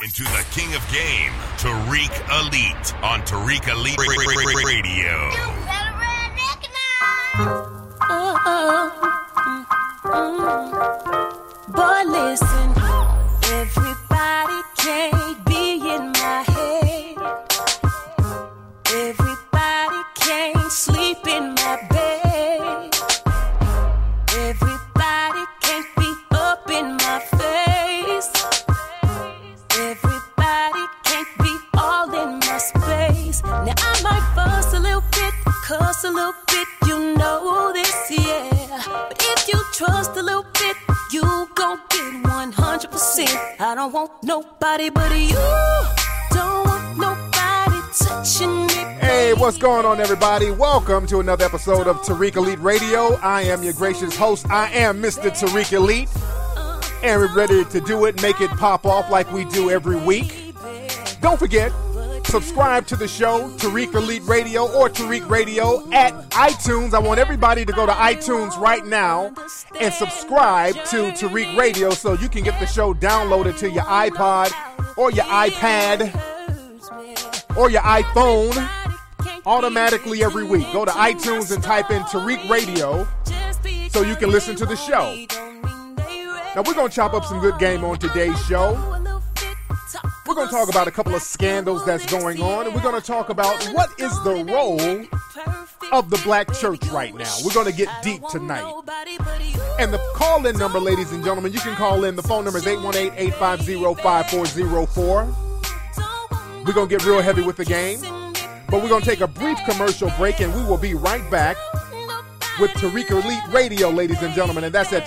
into the king of game, Tariq Elite, on Tariq Elite Radio. You better recognize. Boy, listen, everybody can't be in my head. Everybody can't sleep in my bed. Everybody can't be up in my face. Everybody can't be all in my space. Now I might fuss a little bit, cuss a little bit, you know this, yeah. But if you trust a little bit, you gon' get 100%. I don't want nobody but you. Don't want nobody touching me. Hey, what's going on, everybody? Welcome to another episode of Tariq Elite Radio. I am your gracious host. I am Mr. Tariq Elite. And we're ready to do it, make it pop off like we do every week. Don't forget, subscribe to the show, Tariq Elite Radio or Tariq Radio at iTunes. I want everybody to go to iTunes right now and subscribe to Tariq Radio so you can get the show downloaded to your iPod or your iPad or your iPhone automatically every week. Go to iTunes and type in Tariq Radio so you can listen to the show. Now, we're going to chop up some good game on today's show. We're going to talk about a couple of scandals that's going on, and we're going to talk about what is the role of the black church right now. We're going to get deep tonight. And the call-in number, ladies and gentlemen, you can call in. The phone number is 818-850-5404. We're going to get real heavy with the game, but we're going to take a brief commercial break, and we will be right back with Tariq Elite Radio, ladies and gentlemen, and that's at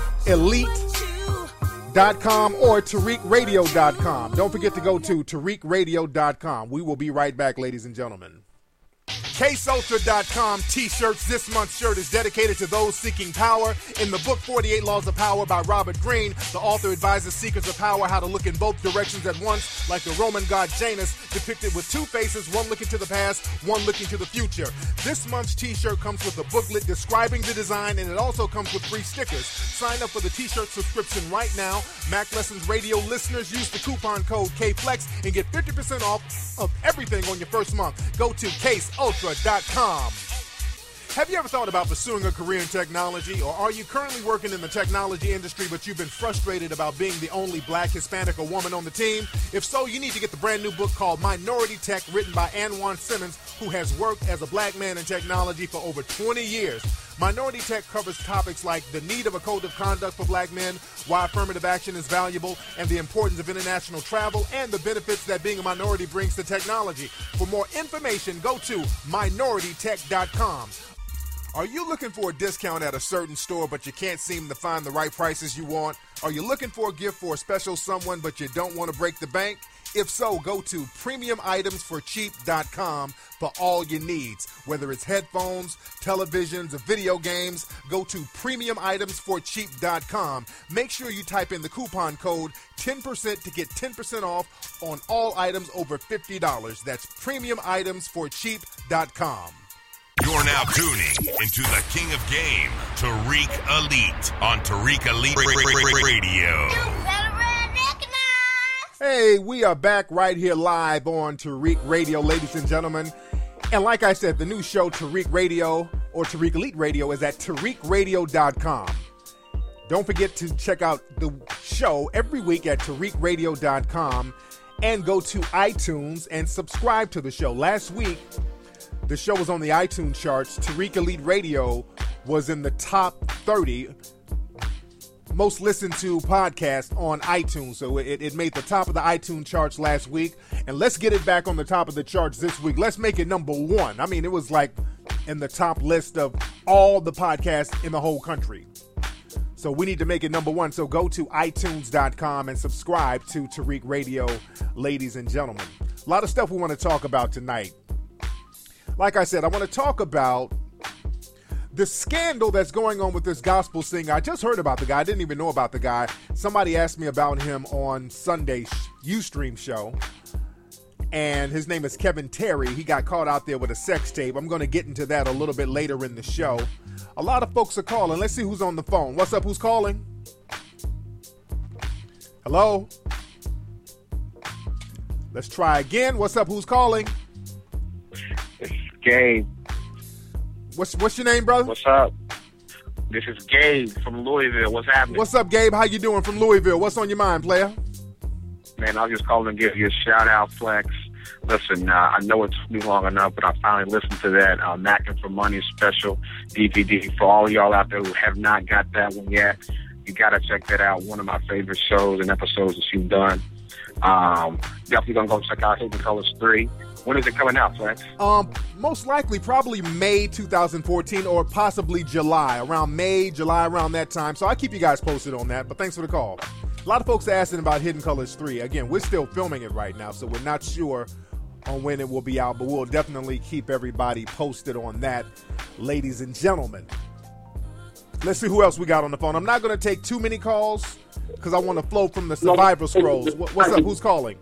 TariqElite.com or TariqRadio.com. Don't forget to go to TariqRadio.com. We will be right back, ladies and gentlemen. CaseUltra.com t-shirts. This month's shirt is dedicated to those seeking power. In the book 48 Laws of Power by Robert Greene, the author advises seekers of power how to look in both directions at once, like the Roman god Janus, depicted with two faces, one looking to the past, one looking to the future. This month's t-shirt comes with a booklet describing the design, and it also comes with free stickers. Sign up for the t-shirt subscription right now. Mac Lessons Radio listeners use the coupon code KFLEX and get 50% off of everything on your first month. Go to CaseUltra.com. Have you ever thought about pursuing a career in technology, or are you currently working in the technology industry but you've been frustrated about being the only black, Hispanic, or woman on the team? If so, you need to get the brand new book called Minority Tech, written by Anwan Simmons, who has worked as a black man in technology for over 20 years. Minority Tech covers topics like the need of a code of conduct for black men, why affirmative action is valuable, and the importance of international travel, and the benefits that being a minority brings to technology. For more information, go to minoritytech.com. Are you looking for a discount at a certain store but you can't seem to find the right prices you want? Are you looking for a gift for a special someone but you don't want to break the bank? If so, go to premiumitemsforcheap.com for all your needs. Whether it's headphones, televisions, or video games, go to premiumitemsforcheap.com. Make sure you type in the coupon code 10% to get 10% off on all items over $50. That's premiumitemsforcheap.com. You're now tuning into the king of game, Tariq Elite, on Tariq Elite Radio. You better recognize. Hey, we are back right here live on Tariq Radio, ladies and gentlemen. And like I said, the new show, Tariq Radio or Tariq Elite Radio, is at TariqRadio.com. Don't forget to check out the show every week at TariqRadio.com and go to iTunes and subscribe to the show. Last week, the show was on the iTunes charts. Tariq Elite Radio was in the top 30 most listened to podcast on iTunes. So it made the top of the iTunes charts last week. And let's get it back on the top of the charts this week. Let's make it number one. I mean, it was like in the top list of all the podcasts in the whole country. So we need to make it number one. So go to iTunes.com and subscribe to Tariq Radio, ladies and gentlemen. A lot of stuff we want to talk about tonight. Like I said, I want to talk about the scandal that's going on with this gospel singer. I just heard about the guy. I didn't even know about the guy. Somebody asked me about him on Sunday's Ustream show. And his name is Kevin Terry. He got caught out there with a sex tape. I'm going to get into that a little bit later in the show. A lot of folks are calling. Let's see who's on the phone. What's up? Who's calling? Hello? Let's try again. What's up? Who's calling? It's Gabe. What's your name, brother? What's up? This is Gabe from Louisville. What's happening? What's up, Gabe? How you doing from Louisville? What's on your mind, player? Man, I was just calling to give you a shout-out, Flex. Listen, I know it took me long enough, but I finally listened to that Mackin' for Money special DVD. For all y'all out there who have not got that one yet, you got to check that out. One of my favorite shows and episodes that you've done. Definitely going to go check out Hidden Colors 3. When is it coming out, Flex? Most likely probably May 2014 or possibly July. Around May, July, around that time. So I'll keep you guys posted on that, but thanks for the call. A lot of folks are asking about Hidden Colors 3. Again, we're still filming it right now, so we're not sure on when it will be out, but we'll definitely keep everybody posted on that, ladies and gentlemen. Let's see who else we got on the phone. I'm not going to take too many calls because I want to flow from the survivor scrolls. What's up? Who's calling?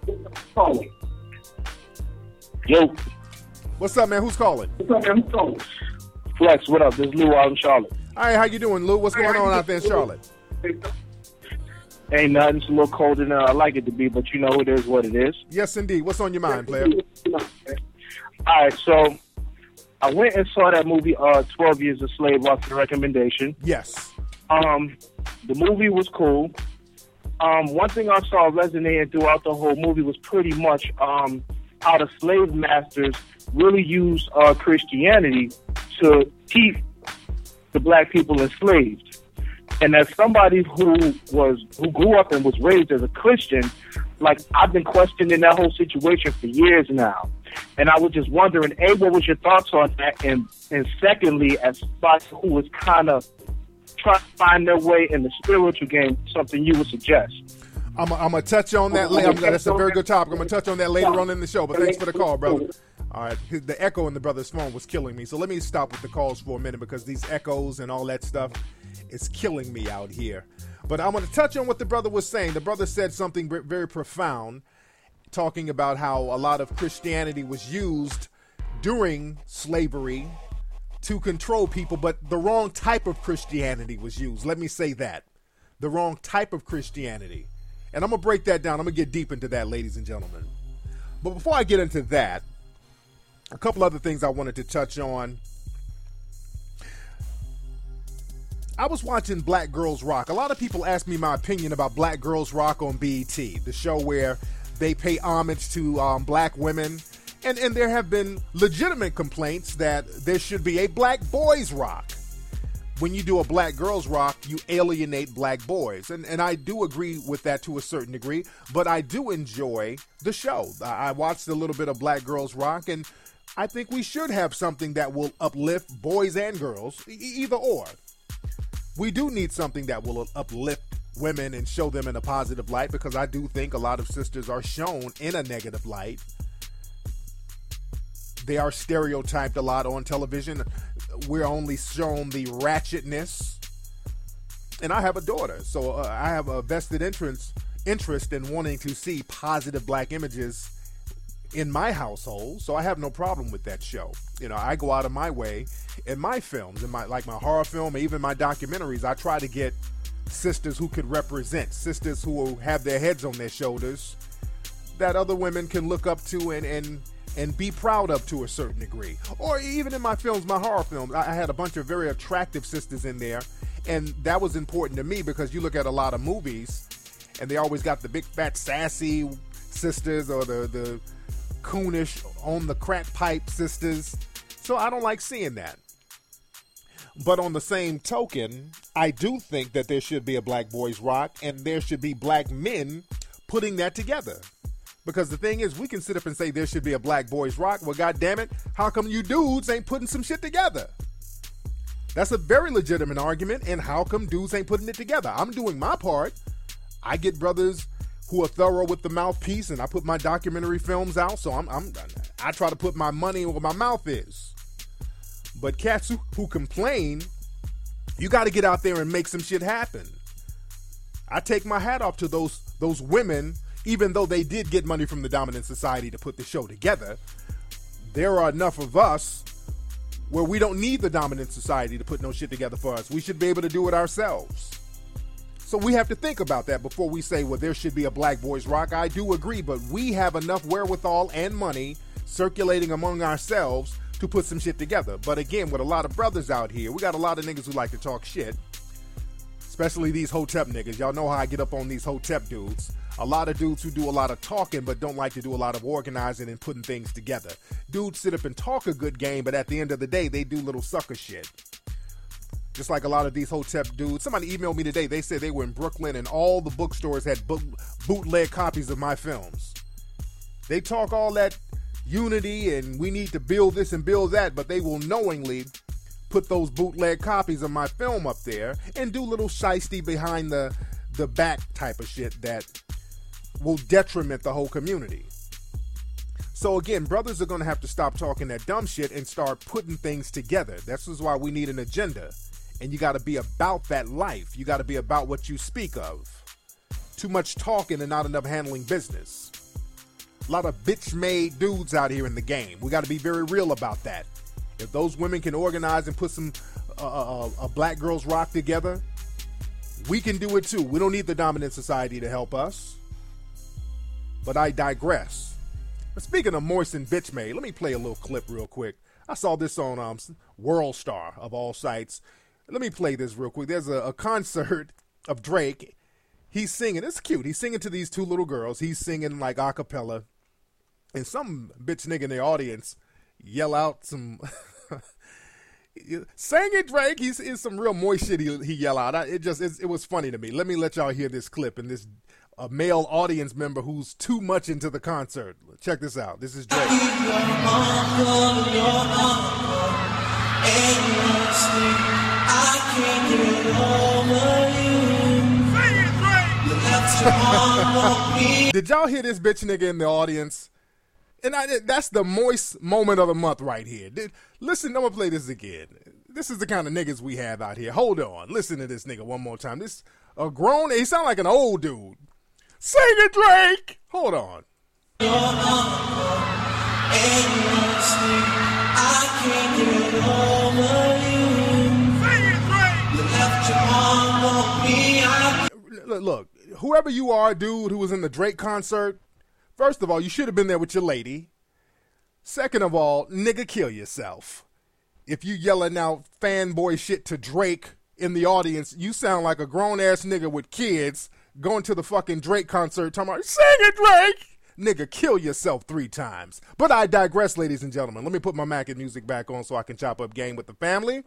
Yo. What's up, man? Who's calling? Flex, what up? This is Lou out in Charlotte. All right, how you doing, Lou? What's going on out there in Charlotte? Ain't nothing. It's a little colder than I like it to be, but you know it is what it is. Yes, indeed. What's on your mind, player? All right, so I went and saw that movie 12 Years a Slave off the recommendation. Yes. The movie was cool. One thing I saw resonating throughout the whole movie was pretty much how the slave masters really used Christianity to keep the black people enslaved. And as somebody who grew up and was raised as a Christian, like, I've been questioning that whole situation for years now. And I was just wondering, A, what was your thoughts on that? And secondly, as somebody who was kind of trying to find their way in the spiritual game, something you would suggest. I'm going to touch on that later. That's a very good topic. I'm going to touch on that later on in the show, but thanks for the call, brother. All right, the echo in the brother's phone was killing me, so let me stop with the calls for a minute because these echoes and all that stuff is killing me out here. But I'm going to touch on what the brother was saying. The brother said something very profound, talking about how a lot of Christianity was used during slavery to control people, but the wrong type of Christianity was used. Let me say that. The wrong type of Christianity. And I'm going to break that down. I'm going to get deep into that, ladies and gentlemen. But before I get into that, a couple other things I wanted to touch on. I was watching Black Girls Rock. A lot of people ask me my opinion about Black Girls Rock on BET, the show where they pay homage to black women. And there have been legitimate complaints that there should be a Black Boys Rock. When you do a Black Girls Rock, you alienate black boys. And I do agree with that to a certain degree, but I do enjoy the show. I watched a little bit of Black Girls Rock, and I think we should have something that will uplift boys and girls, either or. We do need something that will uplift women and show them in a positive light, because I do think a lot of sisters are shown in a negative light. They are stereotyped a lot on television. We're only shown the ratchetness. And I have a daughter, so I have a vested interest in wanting to see positive black images in my household, so I have no problem with that show. You know, I go out of my way in my films, in my horror film, even my documentaries. I try to get sisters who could represent, sisters who will have their heads on their shoulders, that other women can look up to and be proud of to a certain degree. Or even in my films, my horror films, I had a bunch of very attractive sisters in there, and that was important to me because you look at a lot of movies, and they always got the big fat sassy sisters or the coonish on the crack pipe sisters. So I don't like seeing that. But on the same token, I do think that there should be a Black Boys Rock, and there should be black men putting that together. Because the thing is, we can sit up and say there should be a Black Boys Rock. Well, goddammit, how come you dudes ain't putting some shit together? That's a very legitimate argument, and how come dudes ain't putting it together? I'm doing my part. I get brothers who are thorough with the mouthpiece, and I put my documentary films out, so I try to put my money where my mouth is. But cats who complain, you got to get out there and make some shit happen. I take my hat off to those women, even though they did get money from the dominant society to put the show together. There are enough of us where we don't need the dominant society to put no shit together for us. We should be able to do it ourselves. So we have to think about that before we say, well, there should be a Black Boys Rock. I do agree, but we have enough wherewithal and money circulating among ourselves to put some shit together. But again, with a lot of brothers out here, we got a lot of niggas who like to talk shit, especially these Hotep niggas. Y'all know how I get up on these Hotep dudes. A lot of dudes who do a lot of talking but don't like to do a lot of organizing and putting things together. Dudes sit up and talk a good game, but at the end of the day, they do little sucker shit. Just like a lot of these Hotep dudes. Somebody emailed me today. They said they were in Brooklyn and all the bookstores had bootleg copies of my films. They talk all that unity and we need to build this and build that, but they will knowingly put those bootleg copies of my film up there and do little shiesty behind the back type of shit that will detriment the whole community. So again, brothers are going to have to stop talking that dumb shit and start putting things together. This is why we need an agenda. And you got to be about that life. You got to be about what you speak of. Too much talking and not enough handling business. A lot of bitch-made dudes out here in the game. We got to be very real about that. If those women can organize and put some a Black Girls Rock together, we can do it too. We don't need the dominant society to help us. But I digress. Speaking of moist and bitch-made, let me play a little clip real quick. I saw this on World Star of all sites. Let me play this real quick. There's a concert of Drake. He's singing. It's cute. He's singing to these two little girls. He's singing like a cappella. And some bitch nigga in the audience yell out some... Sing it, Drake. It's some real moist shit he yell out. It was funny to me. Let me let y'all hear this clip and this male audience member who's too much into the concert. Check this out. This is Drake. Did y'all hear this bitch nigga in the audience? And that's the moist moment of the month right here. Listen, I'm gonna play this again. This is the kind of niggas we have out here. Hold on. Listen to this nigga one more time. This a grown, he sound like an old dude. Sing it, Drake! Hold on. Look, whoever you are, dude, who was in the Drake concert, first of all, you should have been there with your lady. Second of all, nigga, kill yourself. If you yelling out fanboy shit to Drake in the audience, you sound like a grown-ass nigga with kids going to the fucking Drake concert talking about, sing it, Drake! Nigga, kill yourself 3 times. But I digress, ladies and gentlemen. Let me put my Mac and music back on so I can chop up game with the family.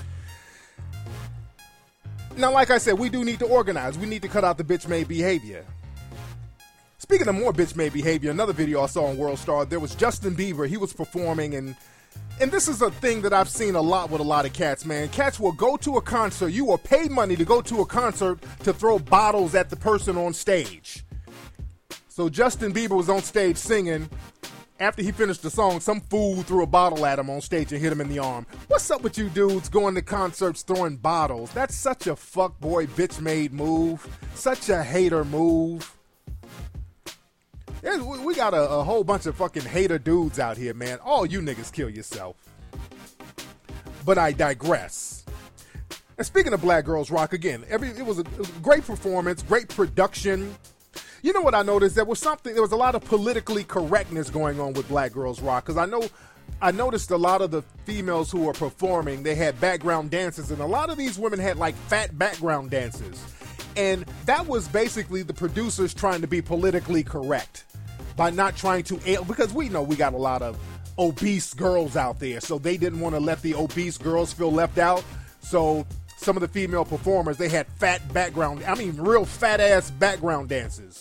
Now, like I said, we do need to organize. We need to cut out the bitch-made behavior. Speaking of more bitch-made behavior, another video I saw on World Star, there was Justin Bieber. He was performing, and this is a thing that I've seen a lot with a lot of cats, man. Cats will go to a concert. You will pay money to go to a concert to throw bottles at the person on stage. So Justin Bieber was on stage singing. After he finished the song, some fool threw a bottle at him on stage and hit him in the arm. What's up with you dudes going to concerts throwing bottles? That's such a fuckboy bitch-made move. Such a hater move. We got a whole bunch of fucking hater dudes out here, man. All you niggas kill yourself. But I digress. And speaking of Black Girls Rock, again, it was a great performance, great production. You know what I noticed? There was a lot of politically correctness going on with Black Girls Rock, because I noticed a lot of the females who were performing, they had background dances, and a lot of these women had like fat background dances. And that was basically the producers trying to be politically correct by not trying to, because we know we got a lot of obese girls out there, so they didn't want to let the obese girls feel left out. So some of the female performers, they had real fat ass background dances.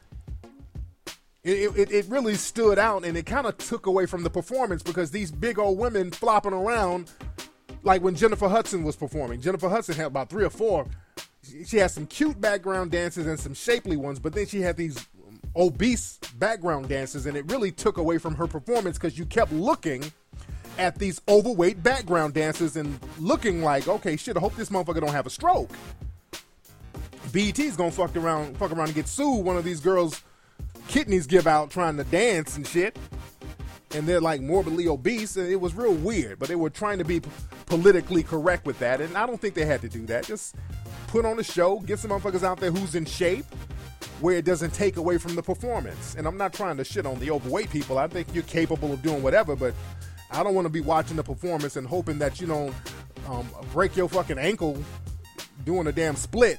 It really stood out, and it kind of took away from the performance, because these big old women flopping around, like when Jennifer Hudson was performing. Jennifer Hudson had about 3 or 4. She had some cute background dances and some shapely ones, but then she had these obese background dances, and it really took away from her performance, because you kept looking at these overweight background dancers and looking like, okay, shit, I hope this motherfucker don't have a stroke. BET's gonna fuck around and get sued. One of these girls' kidneys give out trying to dance and shit, and they're like morbidly obese, and it was real weird, but they were trying to be politically correct with that, and I don't think they had to do that. Just put on a show, get some motherfuckers out there who's in shape, where it doesn't take away from the performance. And I'm not trying to shit on the overweight people. I think you're capable of doing whatever, but I don't want to be watching the performance and hoping that you don't break your fucking ankle doing a damn split.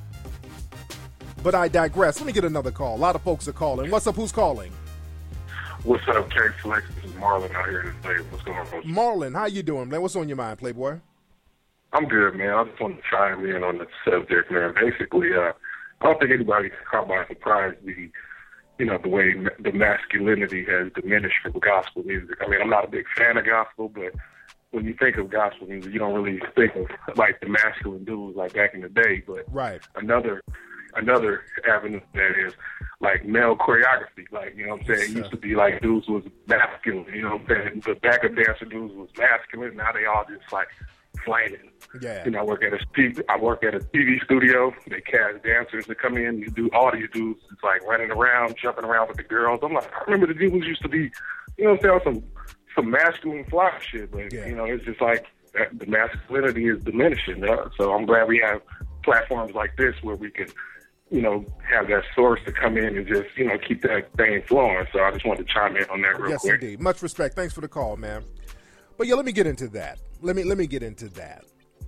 But I digress. Let me get another call. A lot of folks are calling. What's up? Who's calling? What's up, Terry Flex? This is Marlon out here today. What's going on? Marlon, how you doing, man? What's on your mind, Playboy? I'm good, man. I just want to chime in on the subject, man. Basically, I don't think anybody's caught by surprise the way the masculinity has diminished from gospel music. I mean, I'm not a big fan of gospel, but when you think of gospel music, you don't really think of like the masculine dudes like back in the day. But right. Another avenue that is like male choreography. Like, you know what I'm saying? It used to be like dudes was masculine, you know what I'm saying? The backup dancer dudes was masculine. Now they all just like flaming. Yeah. You know, I work at a TV studio. They cast dancers to come in. You do all these dudes just like running around, jumping around with the girls. I'm like, I remember the dudes used to be, you know what I'm saying, some masculine fly shit. But, you know, it's just like the masculinity is diminishing. So I'm glad we have platforms like this where we can, you know, have that source to come in and just, you know, keep that thing flowing. So I just wanted to chime in on that real quick. Yes, indeed. Much respect. Thanks for the call, man. But yeah, let me get into that. Let me get into that.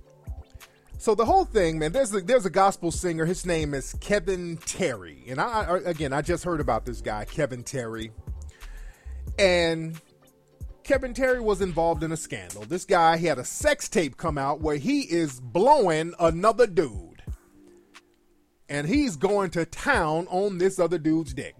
So the whole thing, man, there's a gospel singer. His name is Kevin Terry. And I just heard about this guy, Kevin Terry. And Kevin Terry was involved in a scandal. This guy, he had a sex tape come out where he is blowing another dude. And he's going to town on this other dude's dick.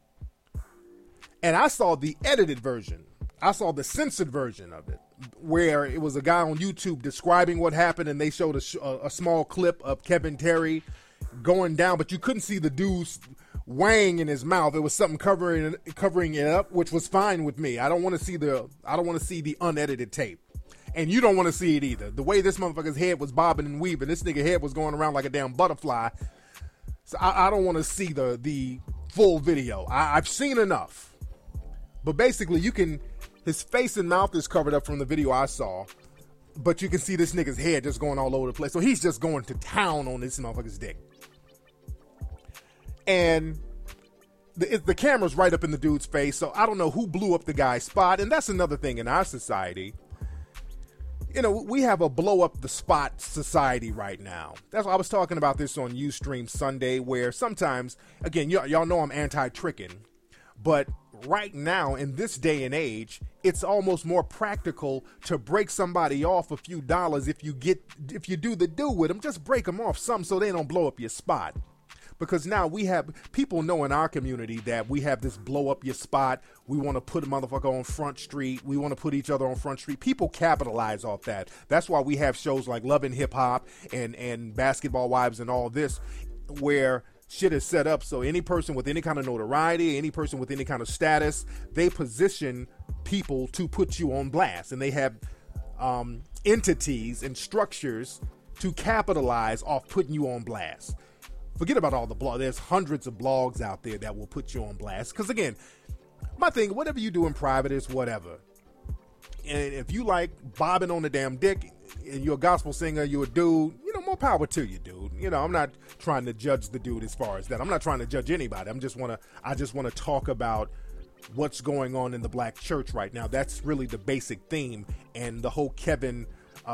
And I saw the edited version. I saw the censored version of it, where it was a guy on YouTube describing what happened, and they showed a small clip of Kevin Terry going down, but you couldn't see the dude's wang in his mouth. It was something covering it up, which was fine with me. I don't want to see the unedited tape. And you don't want to see it either. The way this motherfucker's head was bobbing and weaving, this nigga head was going around like a damn butterfly. So I don't want to see the full video. I've seen enough. But basically, his face and mouth is covered up from the video I saw, but you can see this nigga's head just going all over the place. So he's just going to town on this motherfucker's dick. And the camera's right up in the dude's face, so I don't know who blew up the guy's spot. And that's another thing in our society. You know, we have a blow up the spot society right now. That's why I was talking about this on Ustream Sunday, where sometimes, again, y'all know I'm anti-tricking, but right now in this day and age, it's almost more practical to break somebody off a few dollars. If you do the do with them, just break them off some so they don't blow up your spot. Because now we have people know in our community that we have this blow up your spot. We want to put a motherfucker on Front Street. We want to put each other on Front Street. People capitalize off that. That's why we have shows like Love and Hip Hop and Basketball Wives and all this, where shit is set up so any person with any kind of notoriety, any person with any kind of status, they position people to put you on blast. And they have entities and structures to capitalize off putting you on blast. Forget about all the blogs. There's hundreds of blogs out there that will put you on blast. Because again, my thing, whatever you do in private is whatever. And if you like bobbing on the damn dick and you're a gospel singer, you're a dude, you know, more power to you, dude. You know, I'm not trying to judge the dude as far as that. I'm not trying to judge anybody. I just want to talk about what's going on in the black church right now. That's really the basic theme. And the whole Kevin,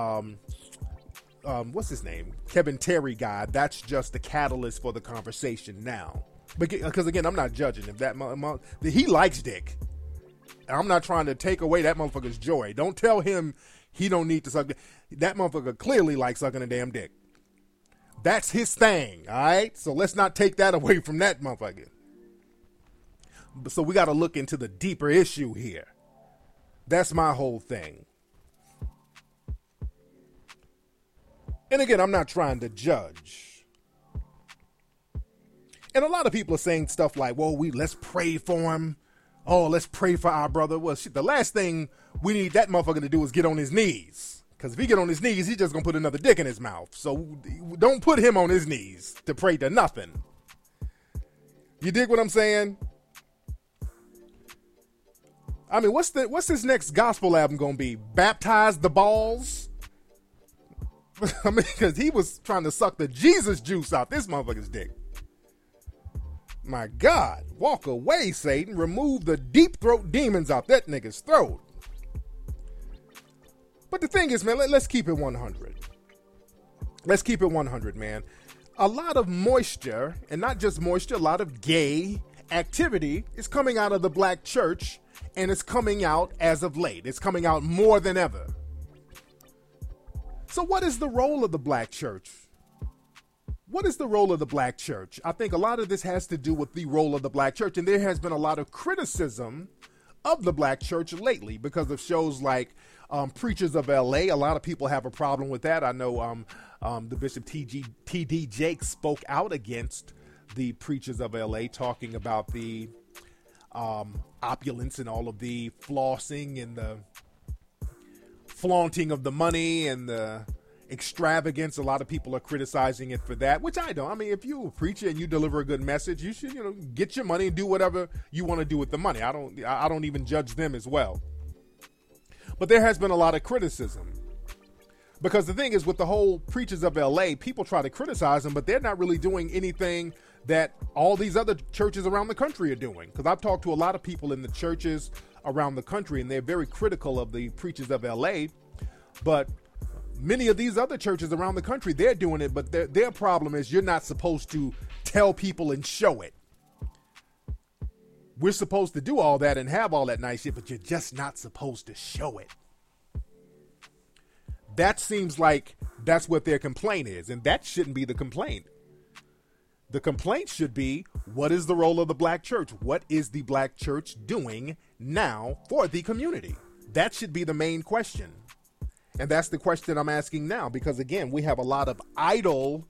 what's his name? Kevin Terry guy. That's just the catalyst for the conversation now. Because again, I'm not judging him. He likes dick. I'm not trying to take away that motherfucker's joy. Don't tell him he don't need to suck. That motherfucker clearly likes sucking a damn dick. That's his thing. All right. So let's not take that away from that motherfucker. So we got to look into the deeper issue here. That's my whole thing. And again, I'm not trying to judge. And a lot of people are saying stuff like, well, let's pray for him. Oh, let's pray for our brother. Well, shit, the last thing we need that motherfucker to do is get on his knees. Because if he get on his knees, he's just going to put another dick in his mouth. So don't put him on his knees to pray to nothing. You dig what I'm saying? I mean, what's this next gospel album going to be? Baptize the balls? I mean, because he was trying to suck the Jesus juice out this motherfucker's dick. My God, walk away, Satan. Remove the deep throat demons out that nigga's throat. But the thing is, man, let's keep it 100. Let's keep it 100, man. A lot of moisture, and not just moisture, a lot of gay activity is coming out of the black church, and it's coming out as of late. It's coming out more than ever. So what is the role of the black church? What is the role of the black church? I think a lot of this has to do with the role of the black church, and there has been a lot of criticism of the black church lately because of shows like Preachers of LA. A lot of people have a problem with that. I know the Bishop T.D. Jakes spoke out against the Preachers of LA, talking about the opulence and all of the flossing and the flaunting of the money and the extravagance. A lot of people are criticizing it for that, which I don't. I mean, if you're a preacher and you deliver a good message, you should, get your money and do whatever you want to do with the money. I don't even judge them as well. But there has been a lot of criticism. Because the thing is, with the whole Preachers of LA, people try to criticize them, but they're not really doing anything that all these other churches around the country are doing. Because I've talked to a lot of people in the churches around the country, and they're very critical of the Preachers of LA. But many of these other churches around the country, they're doing it, but their problem is you're not supposed to tell people and show it. We're supposed to do all that and have all that nice shit, but you're just not supposed to show it. That seems like that's what their complaint is, and that shouldn't be the complaint. The complaint should be, what is the role of the black church? What is the black church doing now for the community? That should be the main question. And that's the question I'm asking now, because again, we have a lot of idle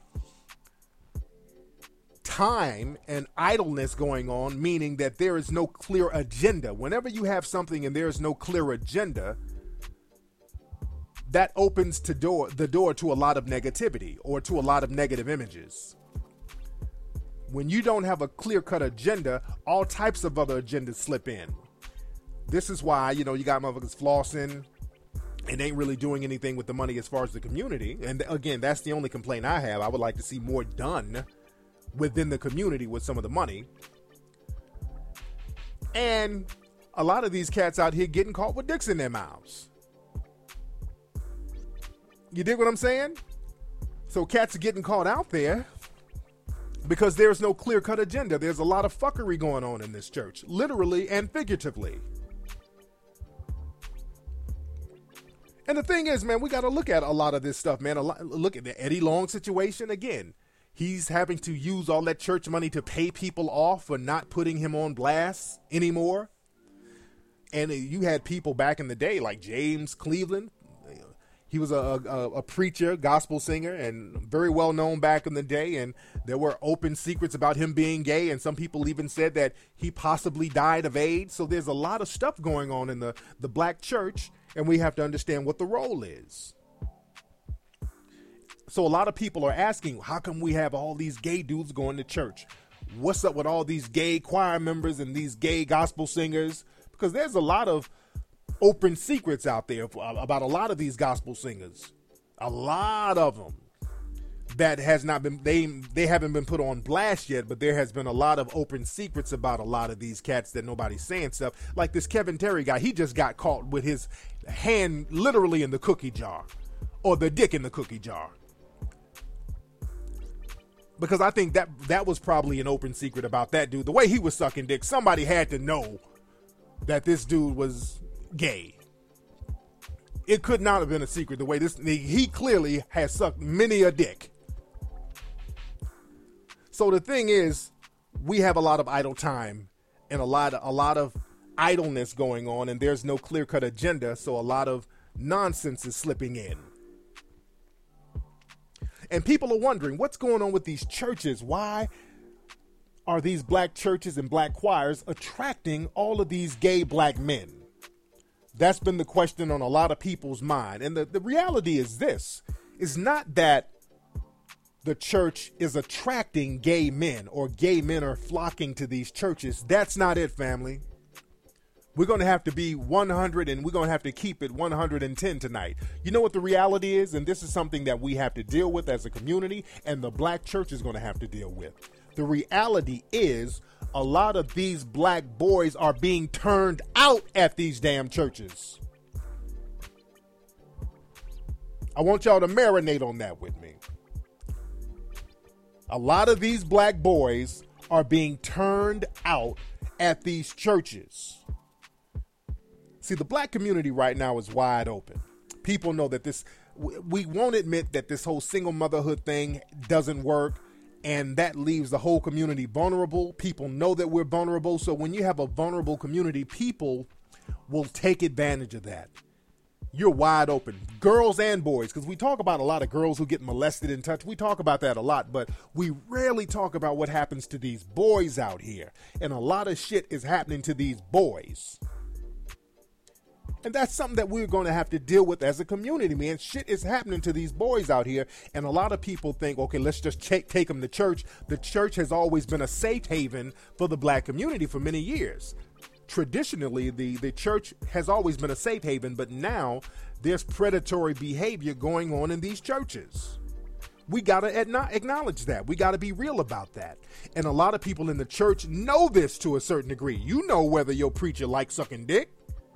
time and idleness going on, meaning that there is no clear agenda. Whenever you have something and there is no clear agenda, that opens the door to a lot of negativity or to a lot of negative images. When you don't have a clear-cut agenda, all types of other agendas slip in. This is why, you got motherfuckers flossing and ain't really doing anything with the money as far as the community. And again, that's the only complaint I have. I would like to see more done within the community with some of the money. And a lot of these cats out here getting caught with dicks in their mouths. You dig what I'm saying? So cats are getting caught out there because there's no clear-cut agenda. There's a lot of fuckery going on in this church, literally and figuratively. And the thing is, man, we got to look at a lot of this stuff, man. Look at the Eddie Long situation again. He's having to use all that church money to pay people off for not putting him on blast anymore. And you had people back in the day like James Cleveland. He was a preacher, gospel singer, and very well known back in the day. And there were open secrets about him being gay. And some people even said that he possibly died of AIDS. So there's a lot of stuff going on in the black church. And we have to understand what the role is. So a lot of people are asking, how come we have all these gay dudes going to church? What's up with all these gay choir members and these gay gospel singers? Because there's a lot of open secrets out there about a lot of these gospel singers. A lot of them that has not been, they haven't been put on blast yet, but there has been a lot of open secrets about a lot of these cats that nobody's saying stuff. Like this Kevin Terry guy, he just got caught with his hand literally in the cookie jar, or the dick in the cookie jar. Because I think that was probably an open secret about that dude. The way he was sucking dick, somebody had to know that this dude was gay. It could not have been a secret the way he clearly has sucked many a dick. So the thing is, we have a lot of idle time and a lot of idleness going on, and there's no clear-cut agenda, so a lot of nonsense is slipping in. And people are wondering, what's going on with these churches? Why are these black churches and black choirs attracting all of these gay black men? That's been the question on a lot of people's mind. And the reality is this, is not that the church is attracting gay men or gay men are flocking to these churches. That's not it, family. We're going to have to be 100, and we're going to have to keep it 110 tonight. You know what the reality is? And this is something that we have to deal with as a community, and the black church is going to have to deal with. The reality is a lot of these black boys are being turned out at these damn churches. I want y'all to marinate on that with me. A lot of these black boys are being turned out at these churches. See, the black community right now is wide open. People know that we won't admit that this whole single motherhood thing doesn't work, and that leaves the whole community vulnerable. People know that we're vulnerable, so when you have a vulnerable community, people will take advantage of that. You're wide open, girls and boys, because we talk about a lot of girls who get molested in touch. We talk about that a lot, but we rarely talk about what happens to these boys out here. And a lot of shit is happening to these boys. And that's something that we're going to have to deal with as a community, man. Shit is happening to these boys out here. And a lot of people think, okay, let's just take them to church. The church has always been a safe haven for the black community for many years. Traditionally, the church has always been a safe haven, but now there's predatory behavior going on in these churches. We got to acknowledge that. We got to be real about that. And a lot of people in the church know this to a certain degree. You know whether your preacher likes sucking dick.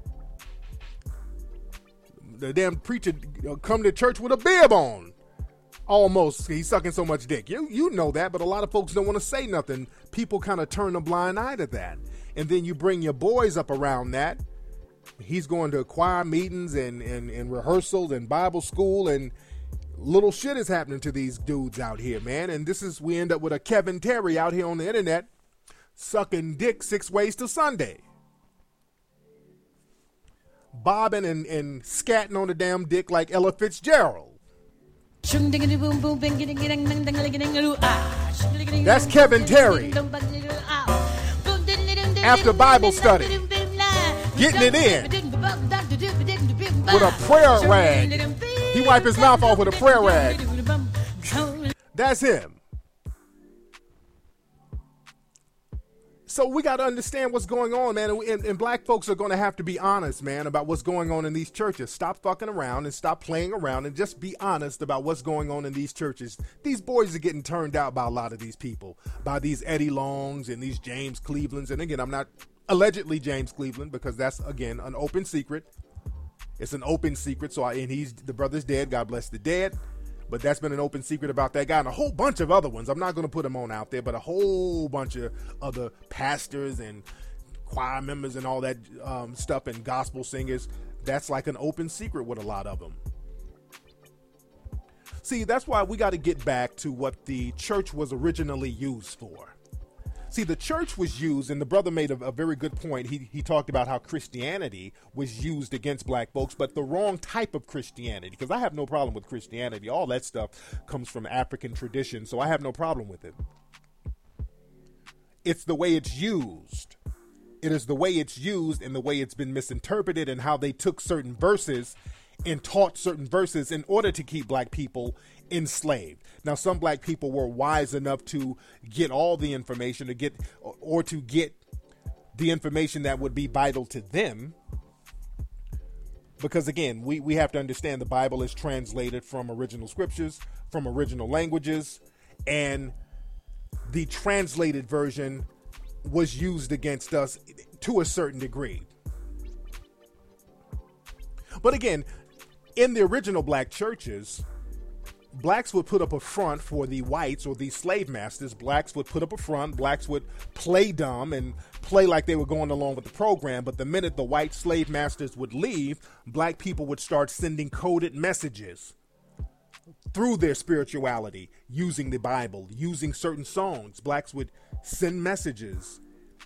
The damn preacher come to church with a bib on. Almost. He's sucking so much dick. You know that, but a lot of folks don't want to say nothing. People kind of turn a blind eye to that. And then you bring your boys up around that. He's going to choir meetings and rehearsals and Bible school, and little shit is happening to these dudes out here, man. And we end up with a Kevin Terry out here on the internet sucking dick 6 ways to Sunday. Bobbing and scatting on the damn dick like Ella Fitzgerald. That's Kevin Terry. After Bible study, getting it in with a prayer rag. He wiped his mouth off with a prayer rag. That's him. So we got to understand what's going on, man. And black folks are going to have to be honest, man, about what's going on in these churches. Stop fucking around and stop playing around and just be honest about what's going on in these churches. These boys are getting turned out by a lot of these people, by these Eddie Longs and these James Clevelands. And again, I'm not allegedly James Cleveland, because that's, again, an open secret. It's an open secret. The brother's dead. God bless the dead. But that's been an open secret about that guy and a whole bunch of other ones. I'm not going to put them on out there, but a whole bunch of other pastors and choir members and all that stuff and gospel singers. That's like an open secret with a lot of them. See, that's why we got to get back to what the church was originally used for. See, the church was used, and the brother made a very good point. He talked about how Christianity was used against black folks, but the wrong type of Christianity, because I have no problem with Christianity. All that stuff comes from African tradition, so I have no problem with it. It's the way it's used. It is the way it's used and the way it's been misinterpreted, and how they took certain verses and taught certain verses in order to keep black people enslaved. Now, some black people were wise enough to get all the information, to get the information that would be vital to them. Because again, we have to understand the Bible is translated from original scriptures, from original languages, and the translated version was used against us to a certain degree. But again, in the original black churches, blacks would put up a front for the whites or the slave masters. Blacks would put up a front. Blacks would play dumb and play like they were going along with the program. But the minute the white slave masters would leave, black people would start sending coded messages through their spirituality, using the Bible, using certain songs. Blacks would send messages,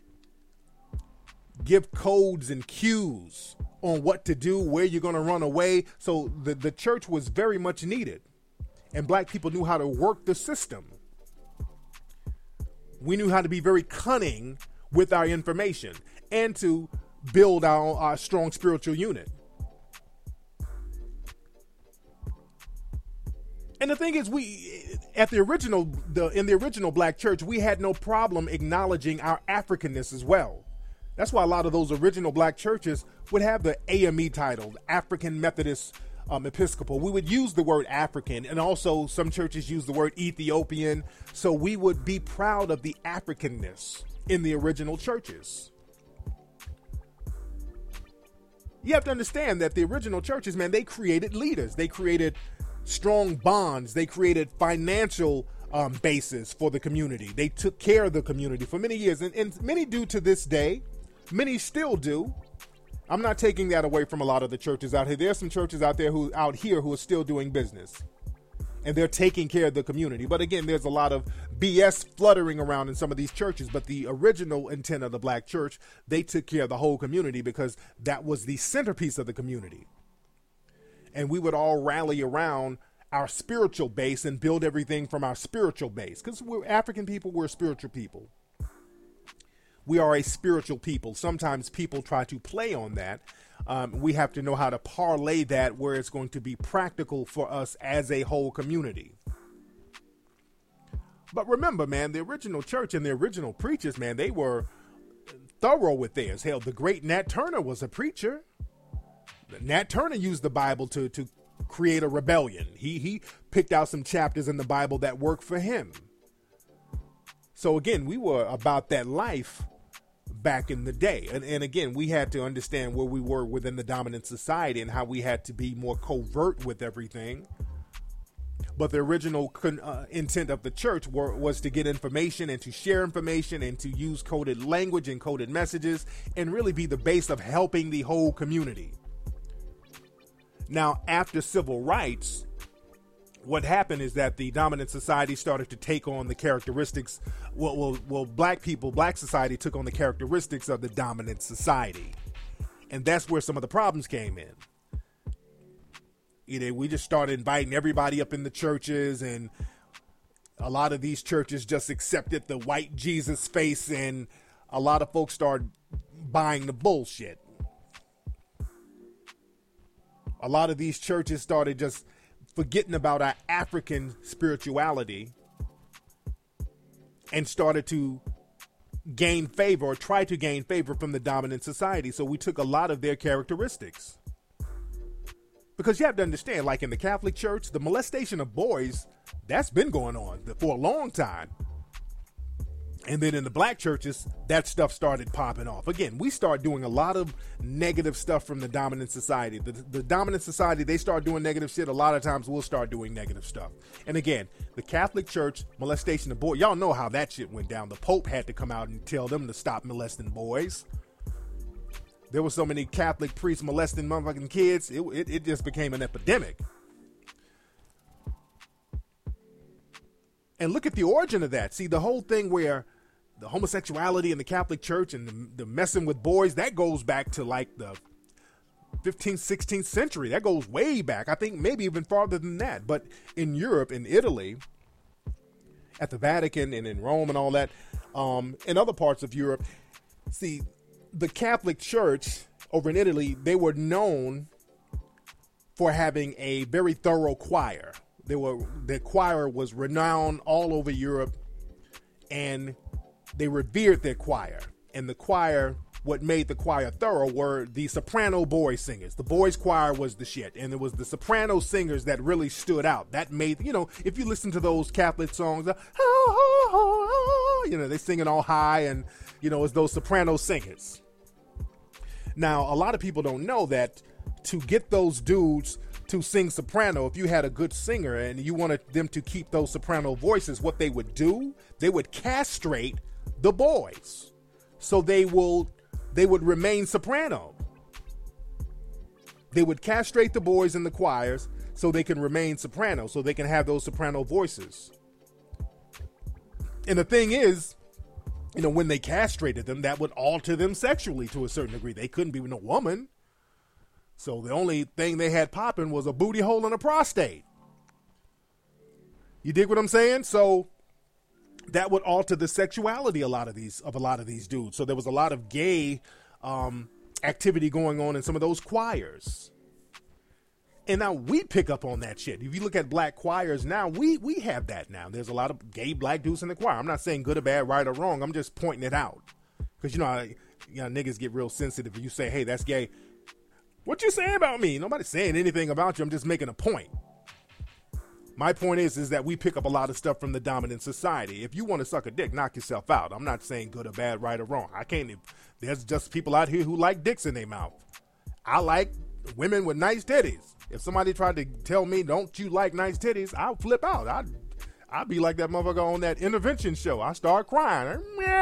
give codes and cues on what to do, where you're going to run away. So the church was very much needed. And black people knew how to work the system. We knew how to be very cunning with our information and to build our strong spiritual unit. And the thing is, in the original black church, we had no problem acknowledging our Africanness as well. That's why a lot of those original black churches would have the AME title, African Methodist Episcopal. We would use the word African, and also some churches use the word Ethiopian. So we would be proud of the Africanness in the original churches. You have to understand that the original churches, man, they created leaders. They created strong bonds. They created financial basis for the community. They took care of the community for many years, and many do to this day. Many still do. I'm not taking that away from a lot of the churches out here. There are some churches out here who are still doing business, and they're taking care of the community. But again, there's a lot of BS fluttering around in some of these churches. But the original intent of the black church, they took care of the whole community because that was the centerpiece of the community. And we would all rally around our spiritual base and build everything from our spiritual base. Because we're African people, we're spiritual people. We are a spiritual people. Sometimes people try to play on that. We have to know how to parlay that where it's going to be practical for us as a whole community. But remember, man, the original church and the original preachers, man, they were thorough with theirs. Hell, the great Nat Turner was a preacher. Nat Turner used the Bible to create a rebellion. He picked out some chapters in the Bible that worked for him. So again, we were about that life back in the day. And again, we had to understand where we were within the dominant society and how we had to be more covert with everything. But the original intent of the church was to get information and to share information and to use coded language and coded messages and really be the base of helping the whole community. Now, after civil rights, what happened is that the dominant society started to take on the characteristics. Black society took on the characteristics of the dominant society. And that's where some of the problems came in. We just started inviting everybody up in the churches, and a lot of these churches just accepted the white Jesus face, and a lot of folks started buying the bullshit. A lot of these churches started just forgetting about our African spirituality and started to gain favor or try to gain favor from the dominant society. So we took a lot of their characteristics. Because you have to understand, like in the Catholic Church, the molestation of boys, that's been going on for a long time. And then in the black churches, that stuff started popping off. Again, we start doing a lot of negative stuff from the dominant society. The dominant society, they start doing negative shit. A lot of times we'll start doing negative stuff. And again, the Catholic Church, molestation of boys, y'all know how that shit went down. The Pope had to come out and tell them to stop molesting boys. There were so many Catholic priests molesting motherfucking kids. It just became an epidemic. And look at the origin of that. See, the whole thing where the homosexuality in the Catholic Church and the messing with boys, that goes back to like the 15th, 16th century. That goes way back. I think maybe even farther than that. But in Europe, in Italy, at the Vatican and in Rome and all that, in other parts of Europe, see, the Catholic Church over in Italy, they were known for having a very thorough choir. The choir was renowned all over Europe, and they revered their choir. And the choir, what made the choir thorough were the soprano boy singers. The boys' choir was the shit, and it was the soprano singers that really stood out. That made, if you listen to those Catholic songs, they sing it all high, and it's those soprano singers. Now, a lot of people don't know that to get those dudes to sing soprano, if you had a good singer and you wanted them to keep those soprano voices, what they would do, they would castrate the boys so they would remain soprano. They would castrate the boys in the choirs so they can remain soprano, so they can have those soprano voices. And the thing is, when they castrated them, that would alter them sexually to a certain degree. They couldn't be with no woman. So the only thing they had popping was a booty hole and a prostate. You dig what I'm saying? So that would alter the sexuality of a lot of these dudes. So there was a lot of gay activity going on in some of those choirs. And now we pick up on that shit. If you look at black choirs now, we have that now. There's a lot of gay black dudes in the choir. I'm not saying good or bad, right or wrong. I'm just pointing it out. Because, you know, niggas get real sensitive. If you say, hey, that's gay. What you saying about me? Nobody's saying anything about you. I'm just making a point. My point is that we pick up a lot of stuff from the dominant society. If you want to suck a dick, knock yourself out. I'm not saying good or bad, right or wrong. There's just people out here who like dicks in their mouth. I like women with nice titties. If somebody tried to tell me, don't you like nice titties, I'll flip out. I'd be like that motherfucker on that intervention show. I start crying.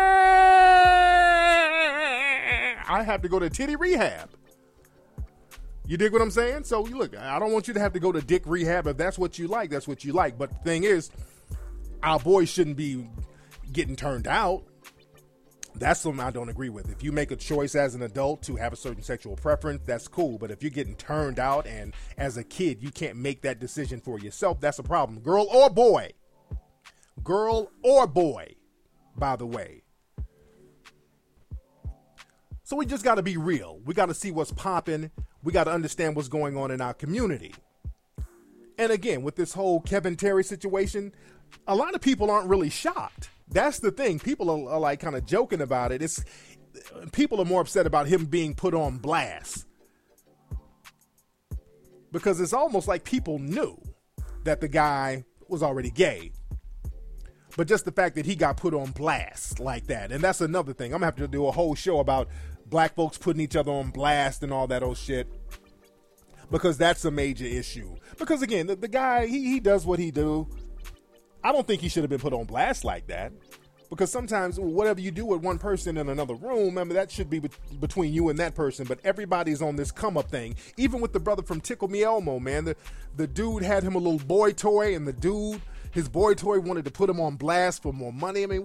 I have to go to titty rehab. You dig what I'm saying? So, look, I don't want you to have to go to dick rehab. If that's what you like, that's what you like. But the thing is, our boys shouldn't be getting turned out. That's something I don't agree with. If you make a choice as an adult to have a certain sexual preference, that's cool. But if you're getting turned out and as a kid, you can't make that decision for yourself, that's a problem. Girl or boy. Girl or boy, by the way. So we just got to be real. We got to see what's popping. We got to understand what's going on in our community. And again, with this whole Kevin Terry situation, a lot of people aren't really shocked. That's the thing. People are like kind of joking about it. People are more upset about him being put on blast. Because it's almost like people knew that the guy was already gay. But just the fact that he got put on blast like that. And that's another thing. I'm going to have to do a whole show about black folks putting each other on blast and all that old shit. Because that's a major issue. Because again, the guy, he does what he do. I don't think he should have been put on blast like that. Because sometimes whatever you do with one person in another room, remember, that should be between you and that person. But everybody's on this come up thing. Even with the brother from Tickle Me Elmo, man. The dude had him a little boy toy, and his boy toy wanted to put him on blast for more money. I mean,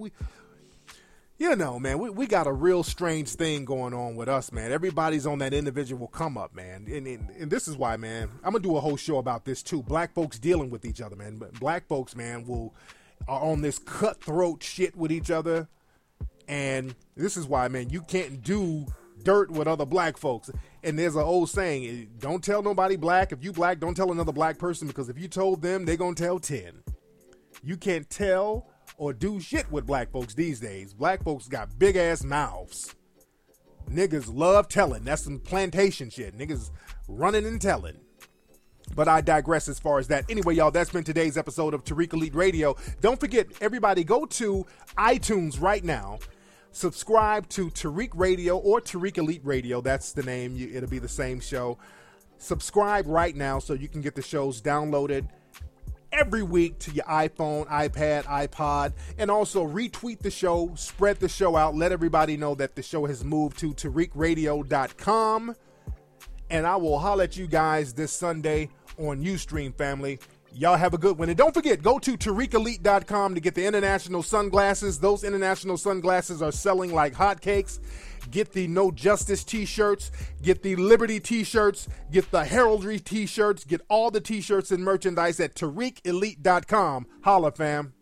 we got a real strange thing going on with us, man. Everybody's on that individual come up, man. And this is why, man, I'm going to do a whole show about this too. Black folks dealing with each other, man. But black folks, man, are on this cutthroat shit with each other. And this is why, man, you can't do dirt with other black folks. And there's an old saying, don't tell nobody black. If you black, don't tell another black person, because if you told them, they're going to tell 10. You can't tell or do shit with black folks these days. Black folks got big ass mouths. Niggas love telling. That's some plantation shit. Niggas running and telling. But I digress as far as that. Anyway, y'all, that's been today's episode of Tariq Elite Radio. Don't forget, everybody, go to iTunes right now. Subscribe to Tariq Radio or Tariq Elite Radio. That's the name. It'll be the same show. Subscribe right now so you can get the shows downloaded every week to your iPhone, iPad, iPod, and also retweet the show, spread the show out, let everybody know that the show has moved to TariqRadio.com, and I will holler at you guys this Sunday on Ustream, family. Y'all have a good one. And don't forget, go to TariqElite.com to get the international sunglasses. Those international sunglasses are selling like hotcakes. Get the No Justice t-shirts, get the Liberty t-shirts, get the Heraldry t-shirts, get all the t-shirts and merchandise at TariqElite.com. Holla, fam.